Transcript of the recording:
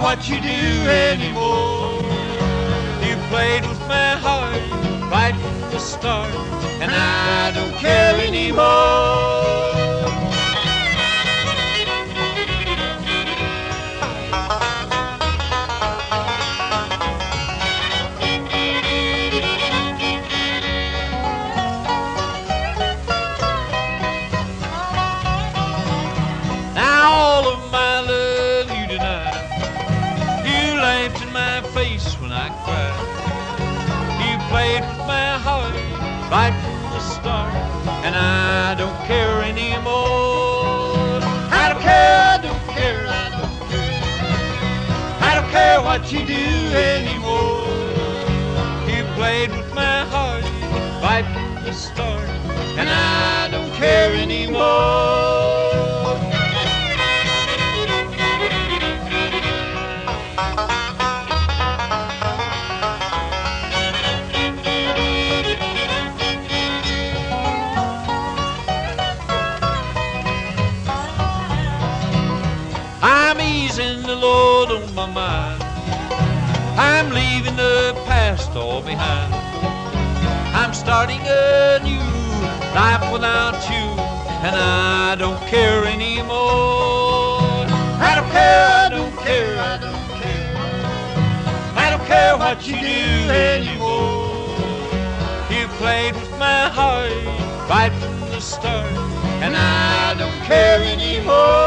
what you do anymore. You played with my heart right from the start, and I don't care anymore. Now all of my love you denied. You laughed in my face when I cried. You played with my heart right from the start, and I don't care anymore. I don't care, I don't care, I don't care. I don't care what you do anymore. You played with my heart right from the start, and I don't care anymore. I'm easing the load on my mind. I'm leaving the past all behind. I'm starting a new life without you, and I don't care anymore. I don't care, I don't care, I don't care. I don't care what you do anymore. You played with my heart right from the start, and I don't care anymore.